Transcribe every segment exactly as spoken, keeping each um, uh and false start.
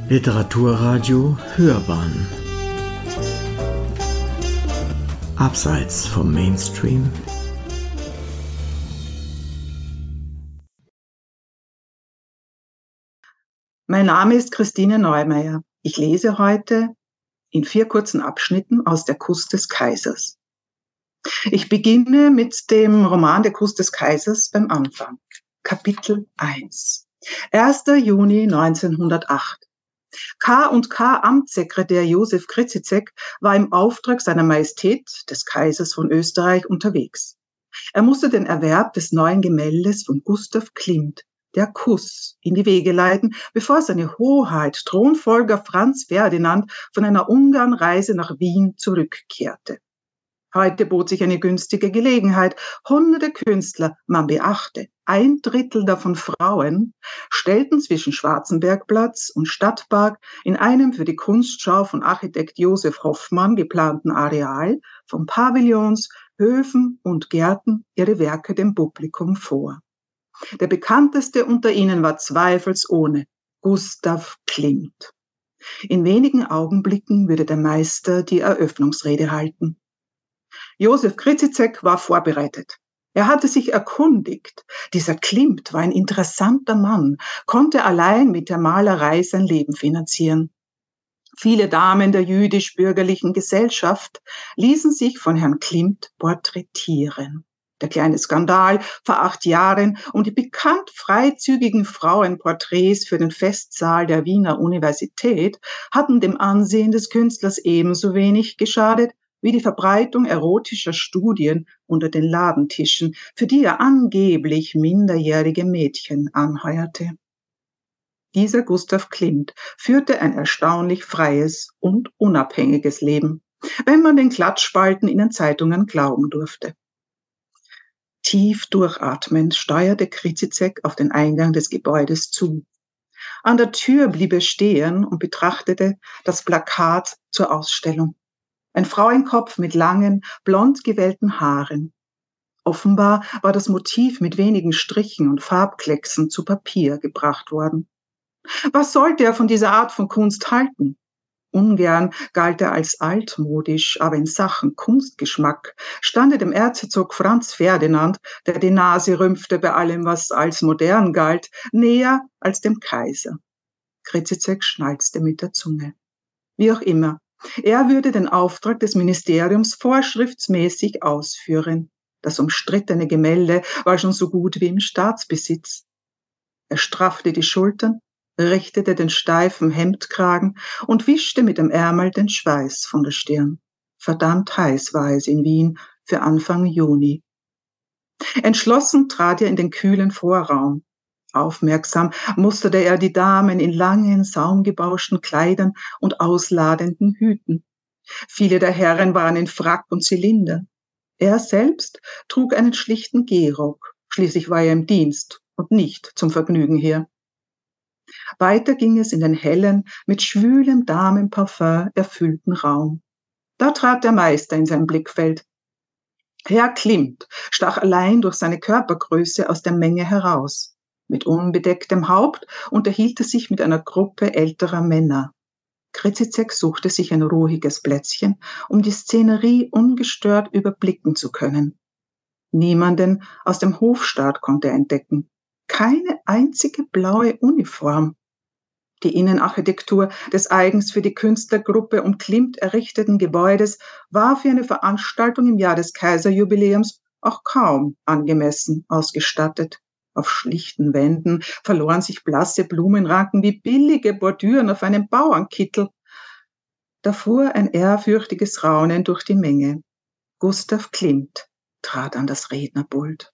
Literaturradio Hörbahn Abseits vom Mainstream. Mein Name ist Christine Neumeier. Ich lese heute in vier kurzen Abschnitten aus Der Kuss des Kaisers. Ich beginne mit dem Roman Der Kuss des Kaisers beim Anfang. Kapitel eins. erster Juni neunzehnhundertacht. K und K Amtssekretär Josef Krizizek war im Auftrag seiner Majestät, des Kaisers von Österreich, unterwegs. Er musste den Erwerb des neuen Gemäldes von Gustav Klimt, Der Kuss, in die Wege leiten, bevor seine Hoheit Thronfolger Franz Ferdinand von einer Ungarnreise nach Wien zurückkehrte. Heute bot sich eine günstige Gelegenheit. Hunderte Künstler, man beachte, ein Drittel davon Frauen, stellten zwischen Schwarzenbergplatz und Stadtpark in einem für die Kunstschau von Architekt Josef Hoffmann geplanten Areal von Pavillons, Höfen und Gärten ihre Werke dem Publikum vor. Der bekannteste unter ihnen war zweifelsohne Gustav Klimt. In wenigen Augenblicken würde der Meister die Eröffnungsrede halten. Josef Krizizek war vorbereitet. Er hatte sich erkundigt. Dieser Klimt war ein interessanter Mann, konnte allein mit der Malerei sein Leben finanzieren. Viele Damen der jüdisch-bürgerlichen Gesellschaft ließen sich von Herrn Klimt porträtieren. Der kleine Skandal vor acht Jahren um die bekannt freizügigen Frauenporträts für den Festsaal der Wiener Universität hatten dem Ansehen des Künstlers ebenso wenig geschadet wie die Verbreitung erotischer Studien unter den Ladentischen, für die er angeblich minderjährige Mädchen anheuerte. Dieser Gustav Klimt führte ein erstaunlich freies und unabhängiges Leben, wenn man den Klatschspalten in den Zeitungen glauben durfte. Tief durchatmend steuerte Krizizek auf den Eingang des Gebäudes zu. An der Tür blieb er stehen und betrachtete das Plakat zur Ausstellung. Ein Frauenkopf mit langen, blond gewellten Haaren. Offenbar war das Motiv mit wenigen Strichen und Farbklecksen zu Papier gebracht worden. Was sollte er von dieser Art von Kunst halten? Ungern galt er als altmodisch, aber in Sachen Kunstgeschmack stand er dem Erzherzog Franz Ferdinand, der die Nase rümpfte bei allem, was als modern galt, näher als dem Kaiser. Krizizek schnalzte mit der Zunge. Wie auch immer, er würde den Auftrag des Ministeriums vorschriftsmäßig ausführen. Das umstrittene Gemälde war schon so gut wie im Staatsbesitz. Er straffte die Schultern, richtete den steifen Hemdkragen und wischte mit dem Ärmel den Schweiß von der Stirn. Verdammt heiß war es in Wien für Anfang Juni. Entschlossen trat er in den kühlen Vorraum. Aufmerksam musterte er die Damen in langen, saumgebauschten Kleidern und ausladenden Hüten. Viele der Herren waren in Frack und Zylinder. Er selbst trug einen schlichten Gehrock. Schließlich war er im Dienst und nicht zum Vergnügen hier. Weiter ging es in den hellen, mit schwülem Damenparfum erfüllten Raum. Da trat der Meister in sein Blickfeld. Herr Klimt stach allein durch seine Körpergröße aus der Menge heraus. Mit unbedecktem Haupt unterhielt er sich mit einer Gruppe älterer Männer. Krizizek suchte sich ein ruhiges Plätzchen, um die Szenerie ungestört überblicken zu können. Niemanden aus dem Hofstaat konnte er entdecken. Keine einzige blaue Uniform. Die Innenarchitektur des eigens für die Künstlergruppe um Klimt errichteten Gebäudes war für eine Veranstaltung im Jahr des Kaiserjubiläums auch kaum angemessen ausgestattet. Auf schlichten Wänden verloren sich blasse Blumenranken wie billige Bordüren auf einem Bauernkittel. Da fuhr ein ehrfürchtiges Raunen durch die Menge. Gustav Klimt trat an das Rednerpult.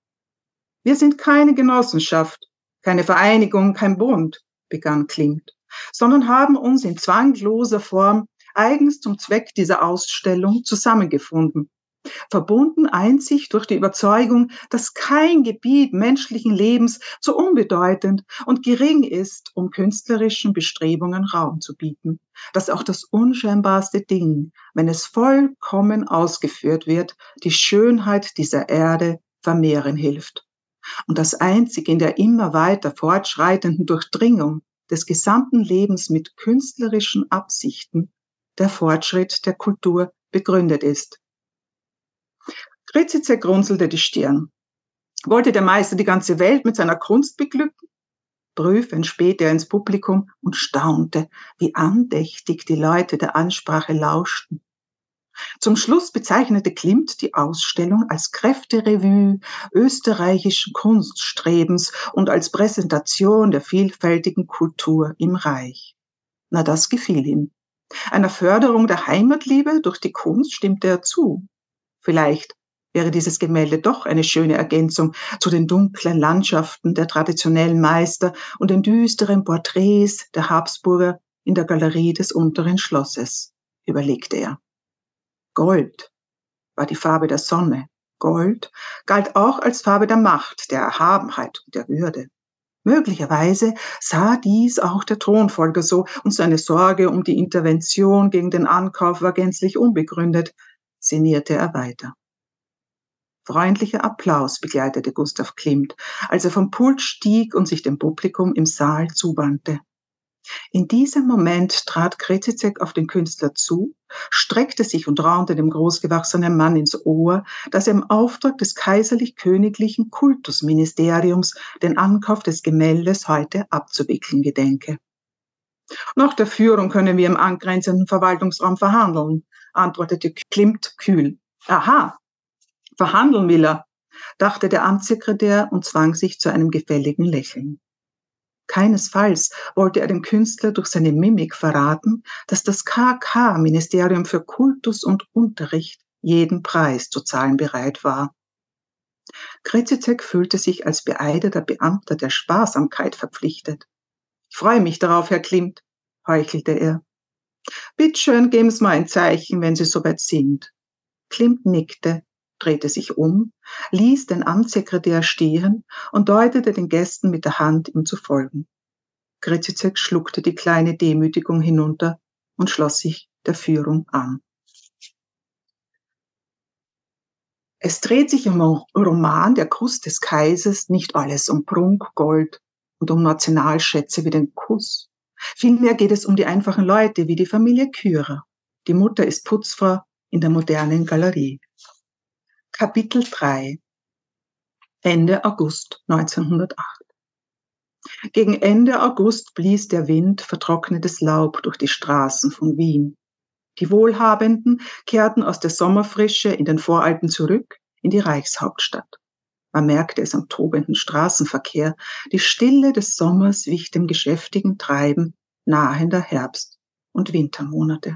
Wir sind keine Genossenschaft, keine Vereinigung, kein Bund, begann Klimt, sondern haben uns in zwangloser Form eigens zum Zweck dieser Ausstellung zusammengefunden. Verbunden einzig durch die Überzeugung, dass kein Gebiet menschlichen Lebens so unbedeutend und gering ist, um künstlerischen Bestrebungen Raum zu bieten, dass auch das unscheinbarste Ding, wenn es vollkommen ausgeführt wird, die Schönheit dieser Erde vermehren hilft. Und das einzig in der immer weiter fortschreitenden Durchdringung des gesamten Lebens mit künstlerischen Absichten der Fortschritt der Kultur begründet ist. Grizizek runzelte die Stirn. Wollte der Meister die ganze Welt mit seiner Kunst beglücken? Prüfend spähte er ins Publikum und staunte, wie andächtig die Leute der Ansprache lauschten. Zum Schluss bezeichnete Klimt die Ausstellung als Kräfterevue österreichischen Kunststrebens und als Präsentation der vielfältigen Kultur im Reich. Na, das gefiel ihm. Einer Förderung der Heimatliebe durch die Kunst stimmte er zu. Vielleicht wäre dieses Gemälde doch eine schöne Ergänzung zu den dunklen Landschaften der traditionellen Meister und den düsteren Porträts der Habsburger in der Galerie des unteren Schlosses, überlegte er. Gold war die Farbe der Sonne. Gold galt auch als Farbe der Macht, der Erhabenheit und der Würde. Möglicherweise sah dies auch der Thronfolger so und seine Sorge um die Intervention gegen den Ankauf war gänzlich unbegründet, sinnierte er weiter. Freundlicher Applaus begleitete Gustav Klimt, als er vom Pult stieg und sich dem Publikum im Saal zuwandte. In diesem Moment trat Grizizek auf den Künstler zu, streckte sich und raunte dem großgewachsenen Mann ins Ohr, dass er im Auftrag des kaiserlich-königlichen Kultusministeriums den Ankauf des Gemäldes heute abzuwickeln gedenke. Nach der Führung können wir im angrenzenden Verwaltungsraum verhandeln, antwortete Klimt kühl. Aha, verhandeln will er, dachte der Amtssekretär und zwang sich zu einem gefälligen Lächeln. Keinesfalls wollte er dem Künstler durch seine Mimik verraten, dass das K K-Ministerium für Kultus und Unterricht jeden Preis zu zahlen bereit war. Grizizek fühlte sich als beeideter Beamter der Sparsamkeit verpflichtet. Ich freue mich darauf, Herr Klimt, heuchelte er. Bittschön, geben Sie mal ein Zeichen, wenn Sie soweit sind. Klimt nickte, drehte sich um, ließ den Amtssekretär stehen und deutete den Gästen mit der Hand, ihm zu folgen. Grizizek schluckte die kleine Demütigung hinunter und schloss sich der Führung an. Es dreht sich im Roman Der Kuss des Kaisers nicht alles um Prunk, Gold und um Nationalschätze wie den Kuss. Vielmehr geht es um die einfachen Leute wie die Familie Kürer. Die Mutter ist Putzfrau in der modernen Galerie. Kapitel drei. Ende August neunzehnhundertacht. Gegen Ende August blies der Wind vertrocknetes Laub durch die Straßen von Wien. Die Wohlhabenden kehrten aus der Sommerfrische in den Voralpen zurück in die Reichshauptstadt. Man merkte es am tobenden Straßenverkehr. Die Stille des Sommers wich dem geschäftigen Treiben nahender Herbst- und Wintermonate.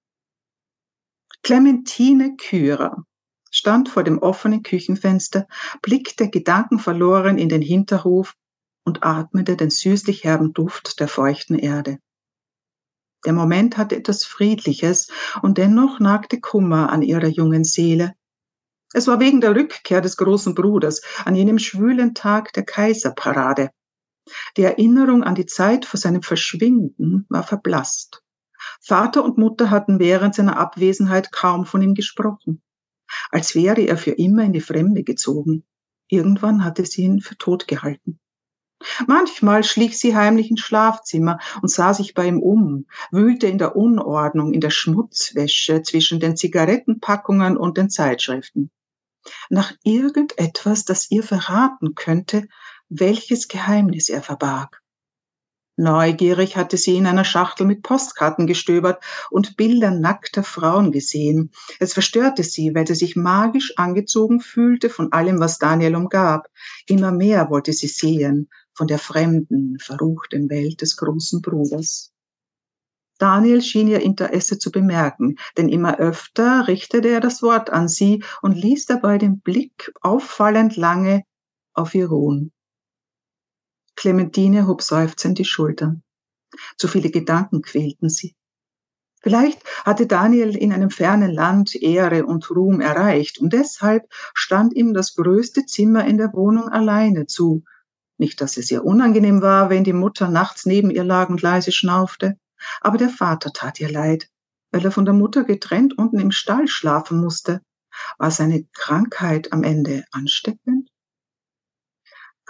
Clementine Kürer stand vor dem offenen Küchenfenster, blickte gedankenverloren in den Hinterhof und atmete den süßlich herben Duft der feuchten Erde. Der Moment hatte etwas Friedliches und dennoch nagte Kummer an ihrer jungen Seele. Es war wegen der Rückkehr des großen Bruders an jenem schwülen Tag der Kaiserparade. Die Erinnerung an die Zeit vor seinem Verschwinden war verblasst. Vater und Mutter hatten während seiner Abwesenheit kaum von ihm gesprochen, als wäre er für immer in die Fremde gezogen. Irgendwann hatte sie ihn für tot gehalten. Manchmal schlich sie heimlich ins Schlafzimmer und sah sich bei ihm um, wühlte in der Unordnung, in der Schmutzwäsche zwischen den Zigarettenpackungen und den Zeitschriften. Nach irgendetwas, das ihr verraten könnte, welches Geheimnis er verbarg. Neugierig hatte sie in einer Schachtel mit Postkarten gestöbert und Bilder nackter Frauen gesehen. Es verstörte sie, weil sie sich magisch angezogen fühlte von allem, was Daniel umgab. Immer mehr wollte sie sehen von der fremden, verruchten Welt des großen Bruders. Daniel schien ihr Interesse zu bemerken, denn immer öfter richtete er das Wort an sie und ließ dabei den Blick auffallend lange auf ihr ruhen. Clementine hob seufzend die Schultern. Zu viele Gedanken quälten sie. Vielleicht hatte Daniel in einem fernen Land Ehre und Ruhm erreicht und deshalb stand ihm das größte Zimmer in der Wohnung alleine zu. Nicht, dass es ihr unangenehm war, wenn die Mutter nachts neben ihr lag und leise schnaufte, aber der Vater tat ihr leid, weil er von der Mutter getrennt unten im Stall schlafen musste. War seine Krankheit am Ende ansteckend?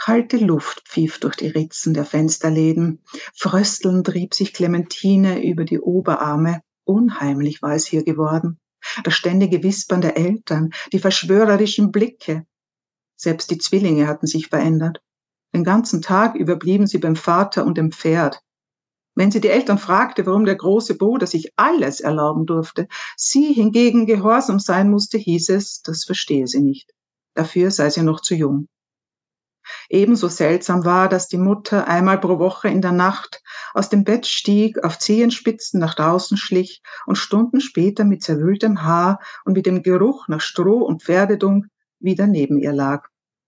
Kalte Luft pfiff durch die Ritzen der Fensterläden. Fröstelnd rieb sich Clementine über die Oberarme. Unheimlich war es hier geworden. Das ständige Wispern der Eltern, die verschwörerischen Blicke. Selbst die Zwillinge hatten sich verändert. Den ganzen Tag über blieben sie beim Vater und dem Pferd. Wenn sie die Eltern fragte, warum der große Bruder sich alles erlauben durfte, sie hingegen gehorsam sein musste, hieß es, das verstehe sie nicht. Dafür sei sie noch zu jung. Ebenso seltsam war, dass die Mutter einmal pro Woche in der Nacht aus dem Bett stieg, auf Zehenspitzen nach draußen schlich und Stunden später mit zerwühltem Haar und mit dem Geruch nach Stroh und Pferdedung wieder neben ihr lag.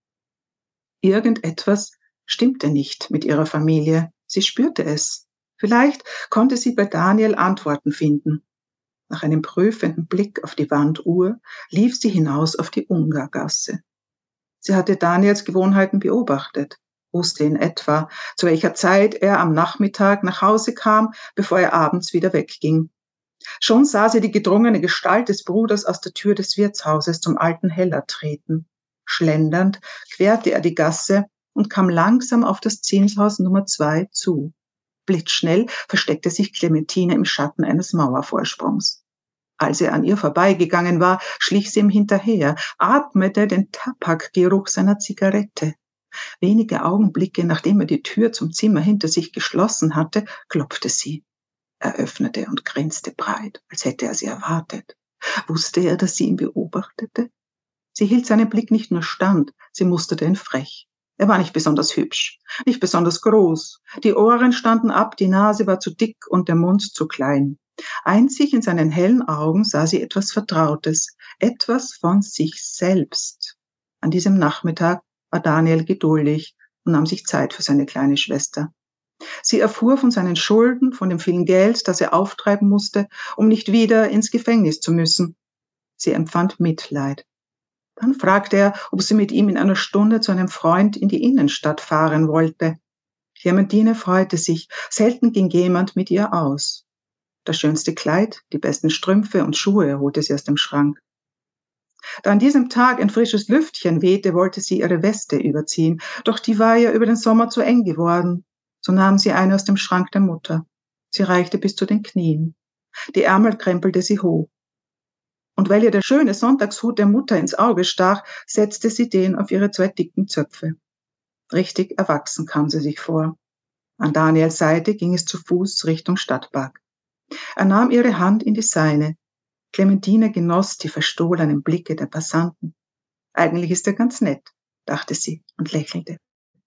Irgendetwas stimmte nicht mit ihrer Familie. Sie spürte es. Vielleicht konnte sie bei Daniel Antworten finden. Nach einem prüfenden Blick auf die Wanduhr lief sie hinaus auf die Ungargasse. Sie hatte Daniels Gewohnheiten beobachtet, wusste in etwa, zu welcher Zeit er am Nachmittag nach Hause kam, bevor er abends wieder wegging. Schon sah sie die gedrungene Gestalt des Bruders aus der Tür des Wirtshauses zum alten Heller treten. Schlendernd querte er die Gasse und kam langsam auf das Zinshaus Nummer zwei zu. Blitzschnell versteckte sich Clementine im Schatten eines Mauervorsprungs. Als er an ihr vorbeigegangen war, schlich sie ihm hinterher, atmete den Tabakgeruch seiner Zigarette. Wenige Augenblicke, nachdem er die Tür zum Zimmer hinter sich geschlossen hatte, klopfte sie. Er öffnete und grinste breit, als hätte er sie erwartet. Wusste er, dass sie ihn beobachtete? Sie hielt seinen Blick nicht nur stand, sie musterte ihn frech. Er war nicht besonders hübsch, nicht besonders groß. Die Ohren standen ab, die Nase war zu dick und der Mund zu klein. Einzig in seinen hellen Augen sah sie etwas Vertrautes, etwas von sich selbst. An diesem Nachmittag war Daniel geduldig und nahm sich Zeit für seine kleine Schwester. Sie erfuhr von seinen Schulden, von dem vielen Geld, das er auftreiben musste, um nicht wieder ins Gefängnis zu müssen. Sie empfand Mitleid. Dann fragte er, ob sie mit ihm in einer Stunde zu einem Freund in die Innenstadt fahren wollte. Clementine freute sich, selten ging jemand mit ihr aus. Das schönste Kleid, die besten Strümpfe und Schuhe holte sie aus dem Schrank. Da an diesem Tag ein frisches Lüftchen wehte, wollte sie ihre Weste überziehen, doch die war ihr über den Sommer zu eng geworden. So nahm sie eine aus dem Schrank der Mutter. Sie reichte bis zu den Knien. Die Ärmel krempelte sie hoch. Und weil ihr der schöne Sonntagshut der Mutter ins Auge stach, setzte sie den auf ihre zwei dicken Zöpfe. Richtig erwachsen kam sie sich vor. An Daniels Seite ging es zu Fuß Richtung Stadtpark. Er nahm ihre Hand in die seine. Clementine genoss die verstohlenen Blicke der Passanten. Eigentlich ist er ganz nett, dachte sie und lächelte.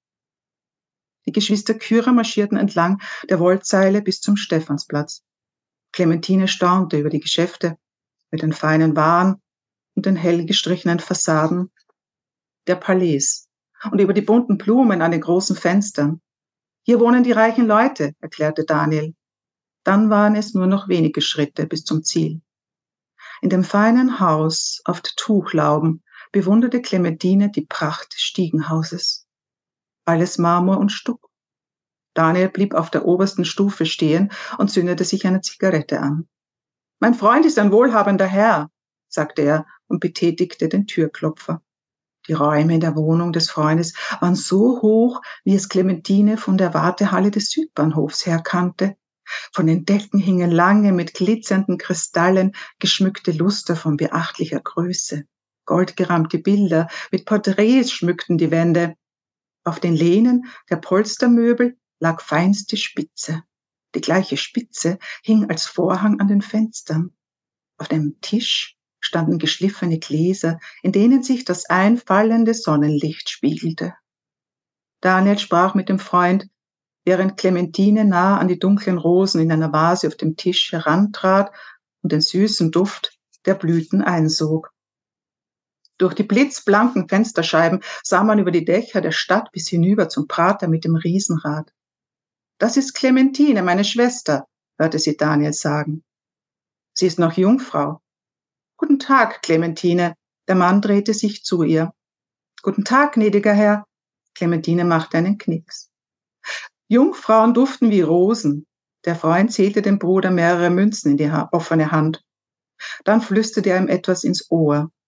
Die Geschwister Kyra marschierten entlang der Wollzeile bis zum Stephansplatz. Clementine staunte über die Geschäfte mit den feinen Waren und den hell gestrichenen Fassaden der Palais und über die bunten Blumen an den großen Fenstern. Hier wohnen die reichen Leute, erklärte Daniel. Dann waren es nur noch wenige Schritte bis zum Ziel. In dem feinen Haus auf der Tuchlauben bewunderte Clementine die Pracht des Stiegenhauses. Alles Marmor und Stuck. Daniel blieb auf der obersten Stufe stehen und zündete sich eine Zigarette an. »Mein Freund ist ein wohlhabender Herr«, sagte er und betätigte den Türklopfer. Die Räume in der Wohnung des Freundes waren so hoch, wie es Clementine von der Wartehalle des Südbahnhofs her kannte. Von den Decken hingen lange, mit glitzernden Kristallen geschmückte Luster von beachtlicher Größe. Goldgerahmte Bilder mit Porträts schmückten die Wände. Auf den Lehnen der Polstermöbel lag feinste Spitze. Die gleiche Spitze hing als Vorhang an den Fenstern. Auf dem Tisch standen geschliffene Gläser, in denen sich das einfallende Sonnenlicht spiegelte. Daniel sprach mit dem Freund, während Clementine nah an die dunklen Rosen in einer Vase auf dem Tisch herantrat und den süßen Duft der Blüten einsog. Durch die blitzblanken Fensterscheiben sah man über die Dächer der Stadt bis hinüber zum Prater mit dem Riesenrad. »Das ist Clementine, meine Schwester«, hörte sie Daniel sagen. »Sie ist noch Jungfrau.« »Guten Tag, Clementine.« Der Mann drehte sich zu ihr. »Guten Tag, gnädiger Herr.« Clementine machte einen Knicks. »Jungfrauen duften wie Rosen.« Der Freund zählte dem Bruder mehrere Münzen in die offene Hand. Dann flüsterte er ihm etwas ins Ohr.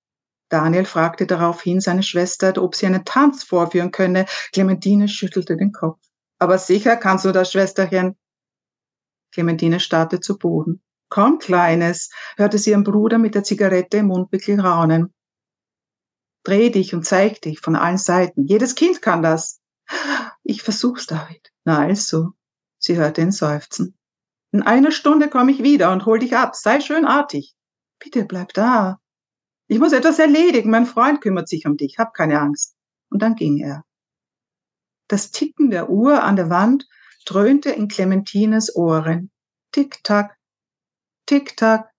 Daniel fragte daraufhin seine Schwester, ob sie einen Tanz vorführen könne. Clementine schüttelte den Kopf. Aber sicher kannst du das, Schwesterchen. Clementine starrte zu Boden. Komm, Kleines, hörte sie ihren Bruder mit der Zigarette im Mundwinkel raunen. Dreh dich und zeig dich von allen Seiten. Jedes Kind kann das. Ich versuch's, David. Na also. Sie hörte ihn seufzen. In einer Stunde komme ich wieder und hol dich ab. Sei schön artig. Bitte bleib da. Ich muss etwas erledigen. Mein Freund kümmert sich um dich. Hab keine Angst. Und dann ging er. Das Ticken der Uhr an der Wand dröhnte in Clementines Ohren. Tick-Tack, Tick-Tack.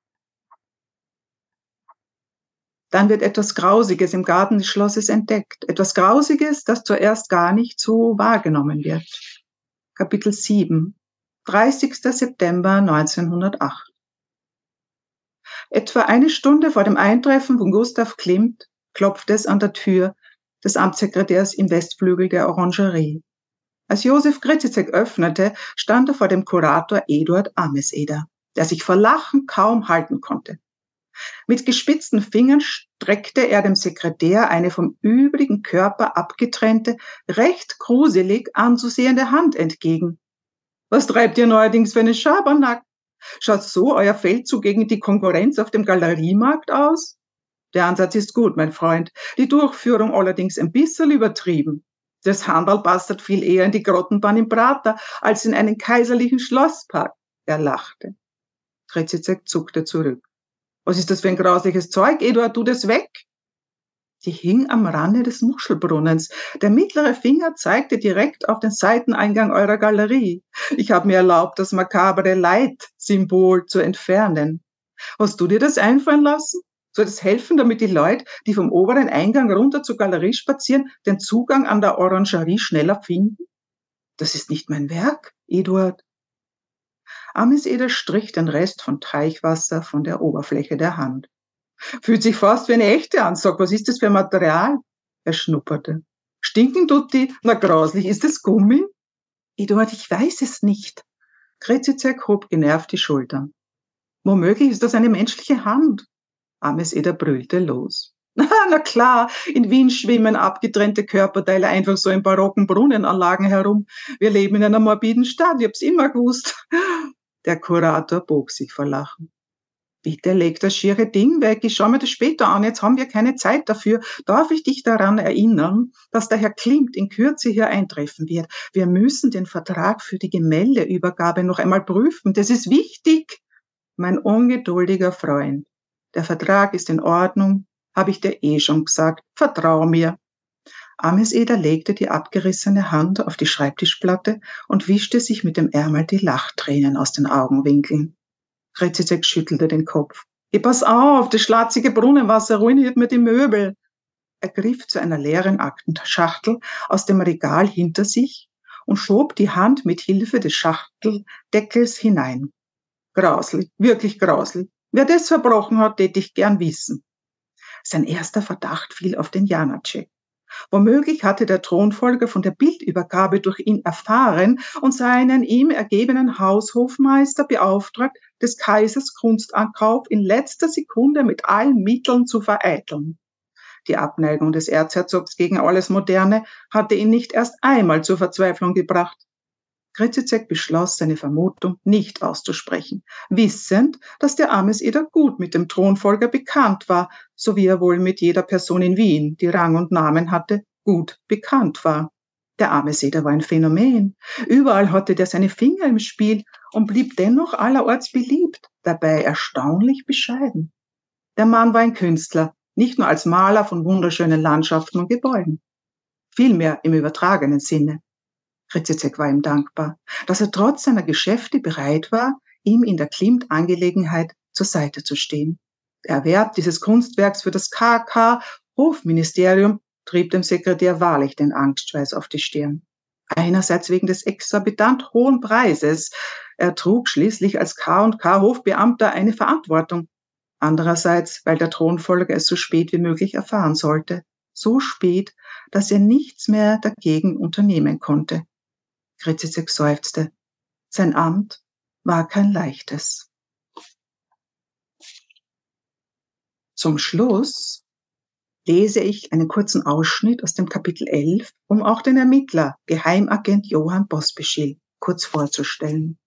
Dann wird etwas Grausiges im Garten des Schlosses entdeckt. Etwas Grausiges, das zuerst gar nicht so wahrgenommen wird. Kapitel sieben. dreißigster September neunzehnhundertacht. Etwa eine Stunde vor dem Eintreffen von Gustav Klimt klopfte es an der Tür des Amtssekretärs im Westflügel der Orangerie. Als Josef Grzitzek öffnete, stand er vor dem Kurator Eduard Ameseder, der sich vor Lachen kaum halten konnte. Mit gespitzten Fingern streckte er dem Sekretär eine vom übrigen Körper abgetrennte, recht gruselig anzusehende Hand entgegen. Was treibt ihr neuerdings für einen Schabernack? Schaut so euer Feldzug gegen die Konkurrenz auf dem Galeriemarkt aus? Der Ansatz ist gut, mein Freund, die Durchführung allerdings ein bisschen übertrieben. Das Handel passt viel eher in die Grottenbahn im Prater als in einen kaiserlichen Schlosspark. Er lachte. Grzitzek zuckte zurück. Was ist das für ein grausliches Zeug, Eduard, tu das weg! Sie hing am Rande des Muschelbrunnens. Der mittlere Finger zeigte direkt auf den Seiteneingang eurer Galerie. Ich habe mir erlaubt, das makabere Leitsymbol zu entfernen. Hast du dir das einfallen lassen? Soll das helfen, damit die Leute, die vom oberen Eingang runter zur Galerie spazieren, den Zugang an der Orangerie schneller finden? Das ist nicht mein Werk, Eduard. Ameseder strich den Rest von Teichwasser von der Oberfläche der Hand. Fühlt sich fast wie eine echte an. Sag, was ist das für Material? Er schnupperte. Stinken tut die? Na grauslich, ist das Gummi? Eduard, ich weiß es nicht. Grzitzek hob genervt die Schultern. Womöglich ist das eine menschliche Hand. Ameseder brüllte los. Na klar, in Wien schwimmen abgetrennte Körperteile einfach so in barocken Brunnenanlagen herum. Wir leben in einer morbiden Stadt, ich hab's immer gewusst. Der Kurator bog sich vor Lachen. Bitte leg das schiere Ding weg, ich schau mir das später an, jetzt haben wir keine Zeit dafür. Darf ich dich daran erinnern, dass der Herr Klimt in Kürze hier eintreffen wird? Wir müssen den Vertrag für die Gemäldeübergabe noch einmal prüfen, das ist wichtig. Mein ungeduldiger Freund, der Vertrag ist in Ordnung, habe ich dir eh schon gesagt, vertrau mir. Ameseder legte die abgerissene Hand auf die Schreibtischplatte und wischte sich mit dem Ärmel die Lachtränen aus den Augenwinkeln. Grzitzek schüttelte den Kopf. Geh, pass auf, das schlatzige Brunnenwasser ruiniert mir die Möbel. Er griff zu einer leeren Aktenschachtel aus dem Regal hinter sich und schob die Hand mit Hilfe des Schachteldeckels hinein. Grauslich, wirklich grauslich. Wer das verbrochen hat, täte ich gern wissen. Sein erster Verdacht fiel auf den Janacek. Womöglich hatte der Thronfolger von der Bildübergabe durch ihn erfahren und seinen ihm ergebenen Haushofmeister beauftragt, des Kaisers Kunstankauf in letzter Sekunde mit allen Mitteln zu vereiteln. Die Abneigung des Erzherzogs gegen alles Moderne hatte ihn nicht erst einmal zur Verzweiflung gebracht. Grzitzek beschloss, seine Vermutung nicht auszusprechen, wissend, dass der Ameseder gut mit dem Thronfolger bekannt war, so wie er wohl mit jeder Person in Wien, die Rang und Namen hatte, gut bekannt war. Der Ameseder war ein Phänomen. Überall hatte der seine Finger im Spiel und blieb dennoch allerorts beliebt, dabei erstaunlich bescheiden. Der Mann war ein Künstler, nicht nur als Maler von wunderschönen Landschaften und Gebäuden. Vielmehr im übertragenen Sinne. Grzitzek war ihm dankbar, dass er trotz seiner Geschäfte bereit war, ihm in der Klimt-Angelegenheit zur Seite zu stehen. Der Erwerb dieses Kunstwerks für das K K-Hofministerium trieb dem Sekretär wahrlich den Angstschweiß auf die Stirn. Einerseits wegen des exorbitant hohen Preises. Er trug schließlich als K und K-Hofbeamter eine Verantwortung. Andererseits, weil der Thronfolger es so spät wie möglich erfahren sollte. So spät, dass er nichts mehr dagegen unternehmen konnte. Grzitzek seufzte. Sein Amt war kein leichtes. Zum Schluss lese ich einen kurzen Ausschnitt aus dem Kapitel elf, um auch den Ermittler, Geheimagent Johann Pospischil, kurz vorzustellen.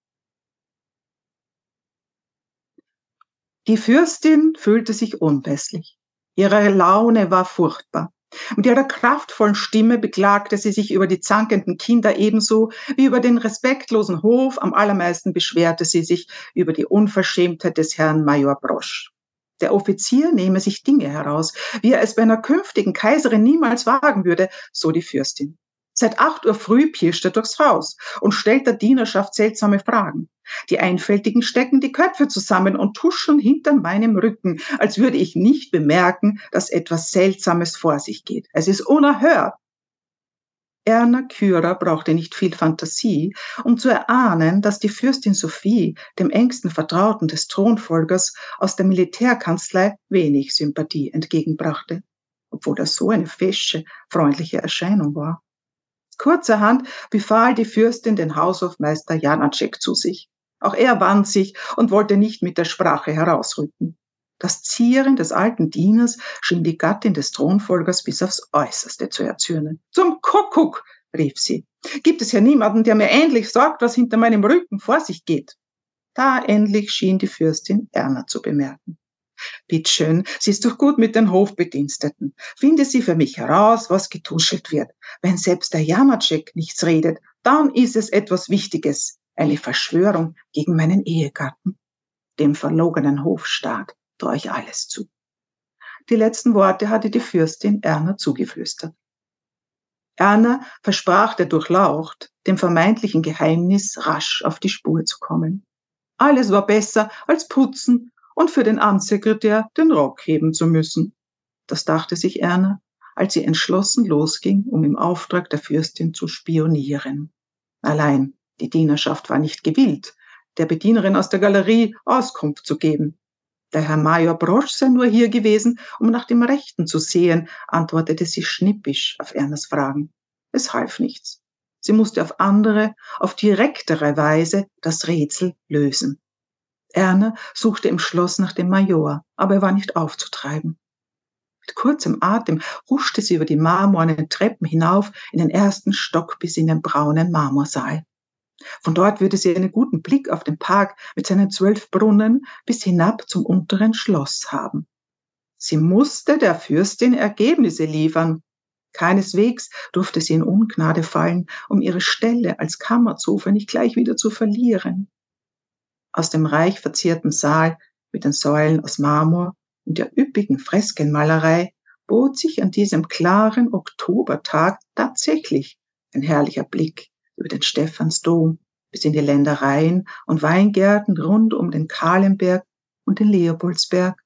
Die Fürstin fühlte sich unpässlich. Ihre Laune war furchtbar. Mit ihrer kraftvollen Stimme beklagte sie sich über die zankenden Kinder ebenso wie über den respektlosen Hof. Am allermeisten beschwerte sie sich über die Unverschämtheit des Herrn Major Brosch. Der Offizier nehme sich Dinge heraus, wie er es bei einer künftigen Kaiserin niemals wagen würde, so die Fürstin. Seit acht Uhr früh pirscht er durchs Haus und stellt der Dienerschaft seltsame Fragen. Die Einfältigen stecken die Köpfe zusammen und tuscheln hinter meinem Rücken, als würde ich nicht bemerken, dass etwas Seltsames vor sich geht. Es ist unerhört. Erna Kürer brauchte nicht viel Fantasie, um zu erahnen, dass die Fürstin Sophie, dem engsten Vertrauten des Thronfolgers aus der Militärkanzlei, wenig Sympathie entgegenbrachte, obwohl das so eine fesche, freundliche Erscheinung war. Kurzerhand befahl die Fürstin den Haushofmeister Janacek zu sich. Auch er wand sich und wollte nicht mit der Sprache herausrücken. Das Zieren des alten Dieners schien die Gattin des Thronfolgers bis aufs Äußerste zu erzürnen. »Zum Kuckuck«, rief sie, »gibt es hier niemanden, der mir endlich sagt, was hinter meinem Rücken vor sich geht?« Da endlich schien die Fürstin Erna zu bemerken. »Bittschön, sie ist doch gut mit den Hofbediensteten. Finde sie für mich heraus, was getuschelt wird. Wenn selbst der Janacek nichts redet, dann ist es etwas Wichtiges, eine Verschwörung gegen meinen Ehegatten. Dem verlogenen Hofstaat traue ich alles zu.« Die letzten Worte hatte die Fürstin Erna zugeflüstert. Erna versprach der Durchlaucht, dem vermeintlichen Geheimnis rasch auf die Spur zu kommen. Alles war besser als putzen und für den Amtssekretär den Rock heben zu müssen. Das dachte sich Erna, als sie entschlossen losging, um im Auftrag der Fürstin zu spionieren. Allein die Dienerschaft war nicht gewillt, der Bedienerin aus der Galerie Auskunft zu geben. Der Herr Major Brosch sei nur hier gewesen, um nach dem Rechten zu sehen, antwortete sie schnippisch auf Ernas Fragen. Es half nichts. Sie musste auf andere, auf direktere Weise das Rätsel lösen. Erna suchte im Schloss nach dem Major, aber er war nicht aufzutreiben. Mit kurzem Atem huschte sie über die marmornen Treppen hinauf in den ersten Stock bis in den braunen Marmorsaal. Von dort würde sie einen guten Blick auf den Park mit seinen zwölf Brunnen bis hinab zum unteren Schloss haben. Sie musste der Fürstin Ergebnisse liefern. Keineswegs durfte sie in Ungnade fallen, um ihre Stelle als Kammerzofe nicht gleich wieder zu verlieren. Aus dem reich verzierten Saal mit den Säulen aus Marmor und der üppigen Freskenmalerei bot sich an diesem klaren Oktobertag tatsächlich ein herrlicher Blick über den Stephansdom bis in die Ländereien und Weingärten rund um den Kahlenberg und den Leopoldsberg.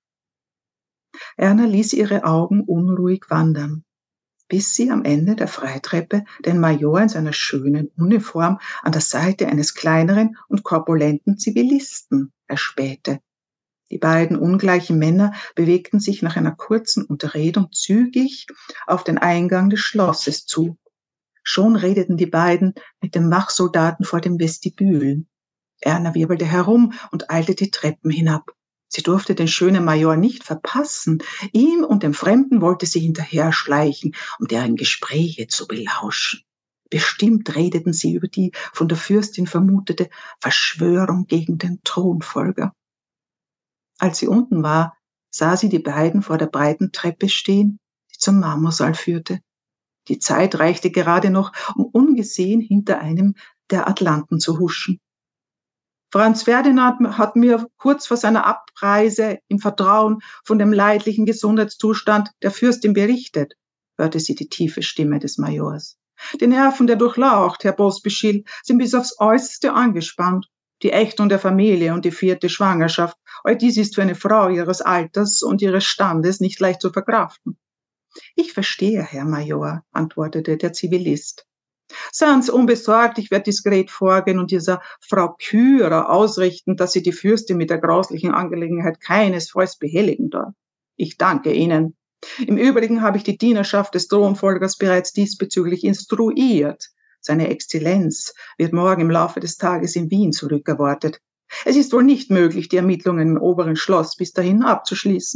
Erna ließ ihre Augen unruhig wandern, bis sie am Ende der Freitreppe den Major in seiner schönen Uniform an der Seite eines kleineren und korpulenten Zivilisten erspähte. Die beiden ungleichen Männer bewegten sich nach einer kurzen Unterredung zügig auf den Eingang des Schlosses zu. Schon redeten die beiden mit dem Wachsoldaten vor dem Vestibül. Erna wirbelte herum und eilte die Treppen hinab. Sie durfte den schönen Major nicht verpassen. Ihm und dem Fremden wollte sie hinterher schleichen, um deren Gespräche zu belauschen. Bestimmt redeten sie über die von der Fürstin vermutete Verschwörung gegen den Thronfolger. Als sie unten war, sah sie die beiden vor der breiten Treppe stehen, die zum Marmorsaal führte. Die Zeit reichte gerade noch, um ungesehen hinter einem der Atlanten zu huschen. Franz Ferdinand hat mir kurz vor seiner Abreise im Vertrauen von dem leidlichen Gesundheitszustand der Fürstin berichtet, hörte sie die tiefe Stimme des Majors. Die Nerven der Durchlaucht, Herr Pospischil, sind bis aufs Äußerste angespannt. Die Ächtung der Familie und die vierte Schwangerschaft, all dies ist für eine Frau ihres Alters und ihres Standes nicht leicht zu verkraften. »Ich verstehe, Herr Major«, antwortete der Zivilist. »Seien Sie unbesorgt, ich werde diskret vorgehen und dieser Frau Kürer ausrichten, dass sie die Fürstin mit der grauslichen Angelegenheit keinesfalls behelligen darf. Ich danke Ihnen. Im Übrigen habe ich die Dienerschaft des Thronfolgers bereits diesbezüglich instruiert. Seine Exzellenz wird morgen im Laufe des Tages in Wien zurückerwartet. Es ist wohl nicht möglich, die Ermittlungen im oberen Schloss bis dahin abzuschließen.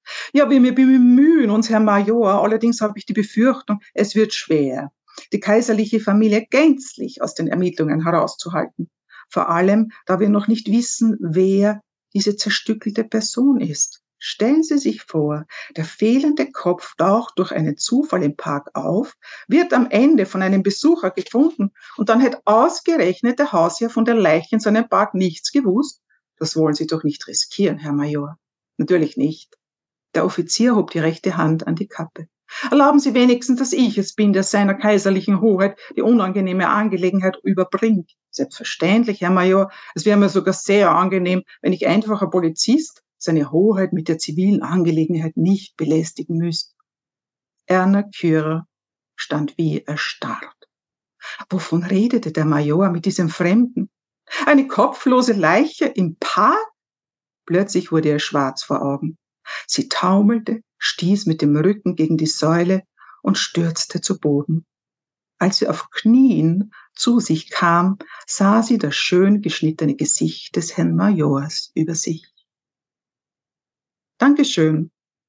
Ja, wir wir bemühen uns, Herr Major, allerdings habe ich die Befürchtung, es wird schwer, die kaiserliche Familie gänzlich aus den Ermittlungen herauszuhalten. Vor allem, da wir noch nicht wissen, wer diese zerstückelte Person ist. Stellen Sie sich vor, der fehlende Kopf taucht durch einen Zufall im Park auf, wird am Ende von einem Besucher gefunden und dann hat ausgerechnet der Hausherr von der Leiche in seinem Park nichts gewusst. Das wollen Sie doch nicht riskieren, Herr Major. Natürlich nicht. Der Offizier hob die rechte Hand an die Kappe. Erlauben Sie wenigstens, dass ich es bin, der seiner kaiserlichen Hoheit die unangenehme Angelegenheit überbringt. Selbstverständlich, Herr Major. Es wäre mir sogar sehr angenehm, wenn ich einfacher Polizist seine Hoheit mit der zivilen Angelegenheit nicht belästigen müsste. Erna Kürer stand wie erstarrt. Wovon redete der Major mit diesem Fremden? Eine kopflose Leiche im Park? Plötzlich wurde ihr schwarz vor Augen. Sie taumelte, stieß mit dem Rücken gegen die Säule und stürzte zu Boden. Als sie auf Knien zu sich kam, sah sie das schön geschnittene Gesicht des Herrn Majors über sich. Dankeschön.